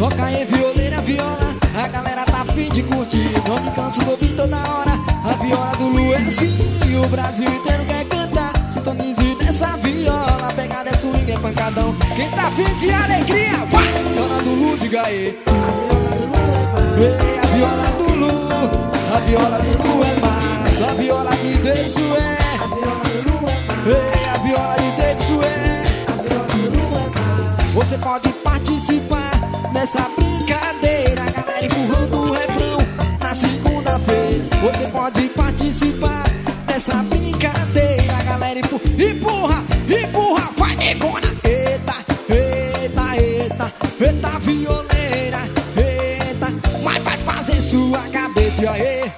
Toca aí violeira, viola, a galera tá afim de curtir. Não me canso de ouvir toda hora a viola do Lu é assim. O Brasil inteiro quer cantar, sintonize nessa viola. Pegada é swing, é pancadão. Quem tá afim de alegria, vai! Viola do Lu, diga aí. Ei, a viola do Lu, a viola do Lu é massa. A viola de Davidson é. Ei, a viola de Davidson é. Você pode participar dessa brincadeira, a galera empurrando o refrão na segunda-feira. Você pode participar dessa brincadeira, a galera empurra, empurra, vai negona. Eita, eita, eita, eita violeira, eita, mas vai fazer sua cabeça, e aí.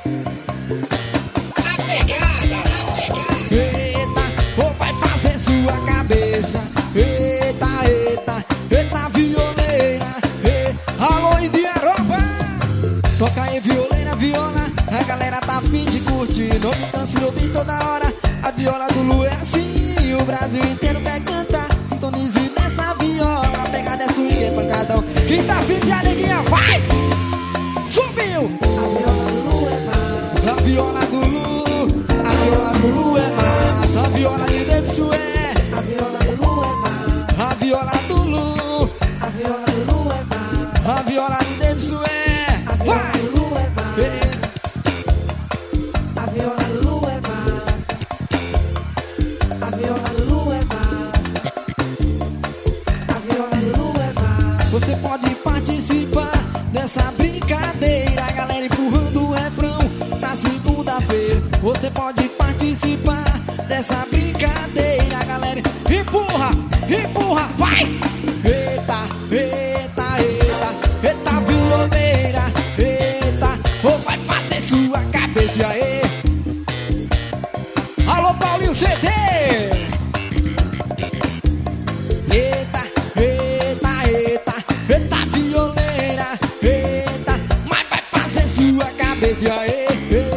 A pegada, eita, ou vai fazer sua cabeça. Eita, eita, eita violeira, alô Indiaroba. Toca aí violeira, viola, a galera tá afim de curtir. Não me canso de ouvir toda hora a viola do Lu é assim. O Brasil inteiro quer cantar, sintonize nessa viola. A pegada é swing, é pancadão. Quem tá afim de alegria, vai! Subiu! A viola do Lu, a viola do Lu é massa. A viola de Davidson é. A viola do Lu é massa. A viola do Lu, a viola do Lu é massa. A viola de Davidson é. Vai! A viola do Lu é massa. A viola do Lu é massa. A viola do Lu é massa. Você pode participar dessa brincadeira, a galera empurrando o refrão na segunda-feira. Você pode participar dessa brincadeira, a galera empurra, empurra, vai! Eita, eita, eita, eita violeira, eita, ou vai fazer sua cabeça, aí. Alô Paulinho CD. Eita, eita, eita, eita violeira, eita, mas vai fazer sua cabeça, aí.